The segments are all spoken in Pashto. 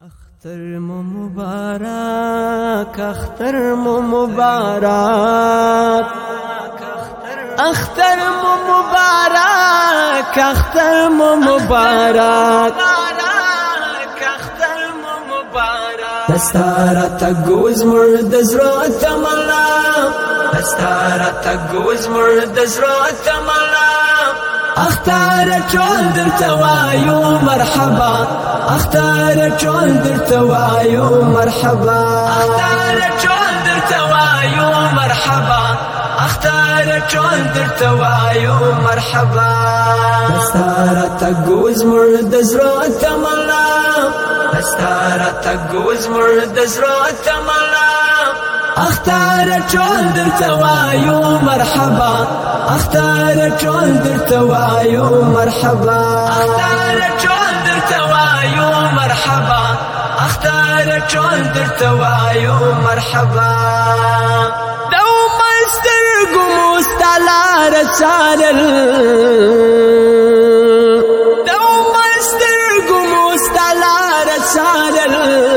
اختر مو مبارک، اختر مو مبارک، اختر مو مبارک، اختر مو مبارک، دستارا تگوز مرد زرو تملا، دستارا تگوز مرد زرو تملا، اختار چول در توایو مرحبا، اختار چول در توایو مرحبا، اختار چول در توایو مرحبا، اختار چول در توایو مرحبا، دستارا تگوز مرد زرو تملا، دستارا تگوز مرد زرو تملا، اختار چول در توایو مرحبا، اختار چول در توایو مرحبا، اختار چول در توایو مرحبا، اختار چول در توایو مرحبا، دوم استرگو مستلار سالل، دوم استرگو مستلار سالل،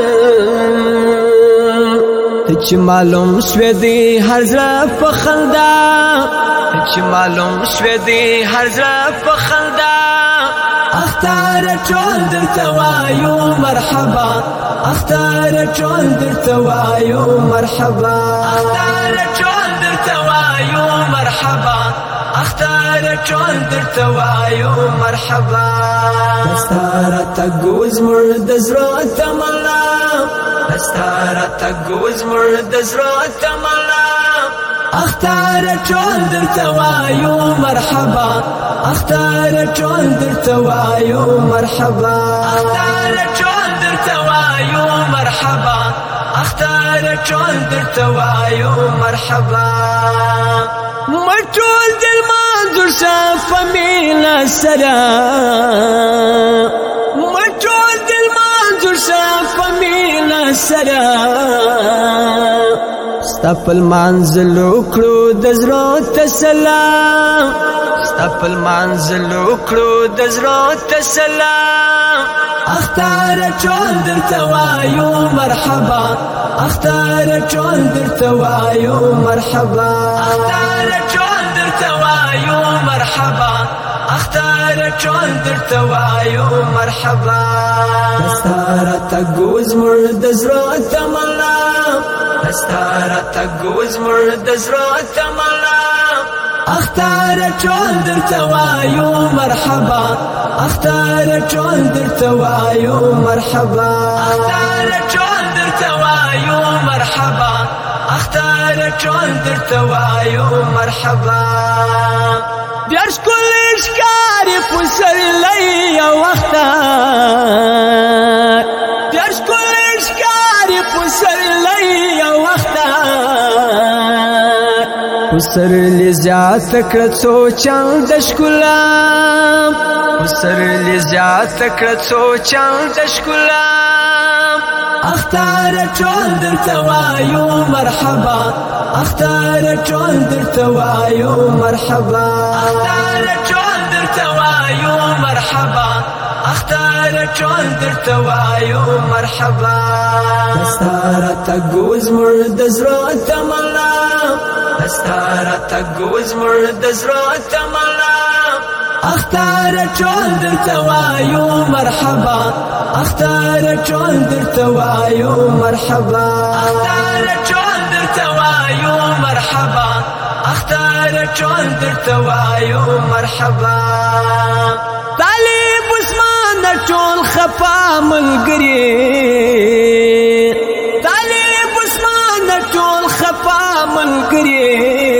چی معلوم شویدی هر زړه په خندا، چی معلوم شویدی هر زړه په خندا، اختار چول در توایو مرحبا، اختار چول در توایو مرحبا، اختار چول در توایو مرحبا، اختار چول در توایو مرحبا، دستارا تگوز مرد زرو تملا، دستارا تگوز مرد زرو تملا، اختار چول در توایو مرحبا، اختار چول در توایو مرحبا، اختار چول در توایو مرحبا، اختار چول در توایو مرحبا، مچول دل منظور شفا میلا سلام، مچول دل منظور شفا میلا سلام، ستپل منزل وکړو د زړه تسلام، ستپل منزل وکړو د زړه تسلام، اختار چول در توایو مرحبا، اختار چول در توایو مرحبا، اختار چول در توایو مرحبا، اختار چول در توایو مرحبا، دستارا تگوز مرد زرو تملا، دستارا تگوز مرد زرو تملا، اختار چول در توایو مرحبا، اختار چول در توایو مرحبا، اختار چول در توایو مرحبا، اختار چول در توایو مرحبا، بیارش کلش کاری پسر لئی وختار، بیارش کلش کاری پسر لئی وختار، پسر لی زیاد کرد سوچان دشکلام، پسر لی زیاد کرد سوچان دشکلام، اختار چول در توایو مرحبا، اختار چول در توایو مرحبا، اختار چول در توایو مرحبا، اختار چول در توایو مرحبا، دستارا تگوز مرد زرو تملا، دستارا تگوز مرد زرو تملا، اختار چول در توایو مرحبا، اختار چول در توایو مرحبا، اختار چول در توایو مرحبا، اختار چول در توایو مرحبا، طالب عثمان چول خفا ملګری، طالب عثمان چول خفا ملګری،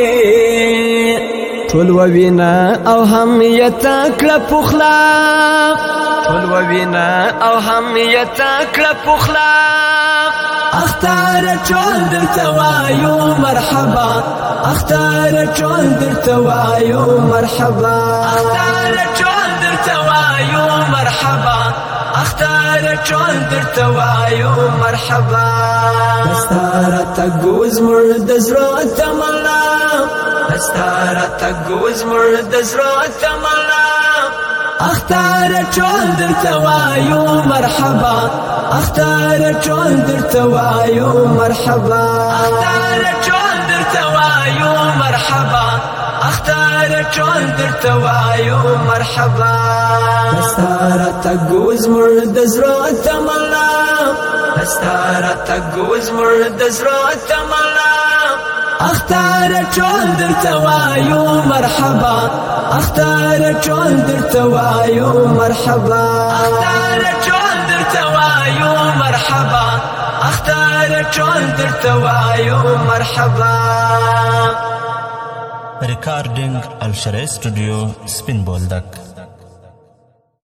ټول وینا او هم یتکړه پخلا، ټول وینا او هم یتکړه پخلا، اختار چول در توایو مرحبا، اختار چول در توایو مرحبا، اختار چول در توایو مرحبا، اختار چول در توایو مرحبا، دستارا تگوز مرد زرو تملا، دستارا تگوز مرد زرو تملا، اختار ټول درته وایو مرحبا اختار ټول درته وایو مرحبا اختار ټول درته وایو مرحبا اختار ټول درته وایو مرحبا ستاره تګو زموږ د زړه تمنا ستاره تګو زموږ د زړه تمنا اختار ټول درته وایو مرحبا اختار ټول درته وایو مرحبا اختار ټول درته وایو مرحبا اختار ټول درته وایو مرحبا Recording Al Sharai Studio, Spin Boldak.